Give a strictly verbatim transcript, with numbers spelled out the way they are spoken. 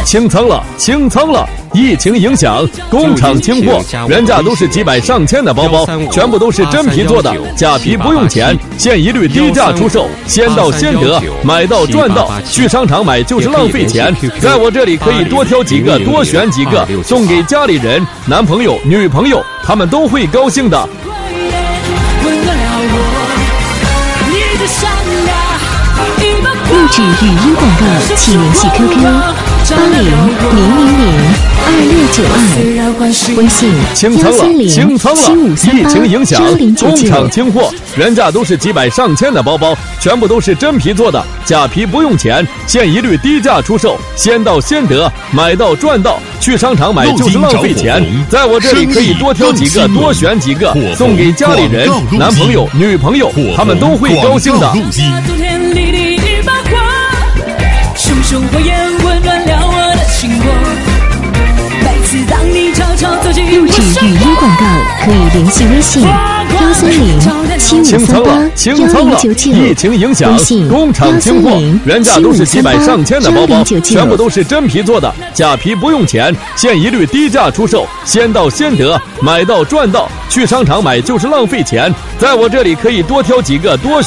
清仓了，清仓了！疫情影响，工厂清货，原价都是几百上千的包包，全部都是真皮做的，假皮不用钱，现一律低价出售，先到先得，买到赚到。去商场买就是浪费钱，在我这里可以多挑几个，多选几个，送给家里人、男朋友、女朋友，他们都会高兴的。 录制语音广告，请联系 Q Q 八零零零零二六九二，微信清仓了，清仓了！疫情影响，工厂清货，原价都是几百上千的包包，全部都是真皮做的，假皮不用钱，现一律低价出售，先到先得，买到赚到。去商场买就是浪费钱，在我这里可以多挑几个，多选几个，送给家里人、男朋友、女朋友，他们都会高兴的。熊熊火焰温暖了我的心窝，每次当你悄悄走进录制语音广告可以联系微信幺三零七五三八幺零九九， 疫情影响，工厂清货，原价都是几百上千的包包，全部都是真皮做的，假皮不用钱，现一律低价出售，先到先得，买到赚到。去商场买就是浪费钱，在我这里可以多挑几个，多选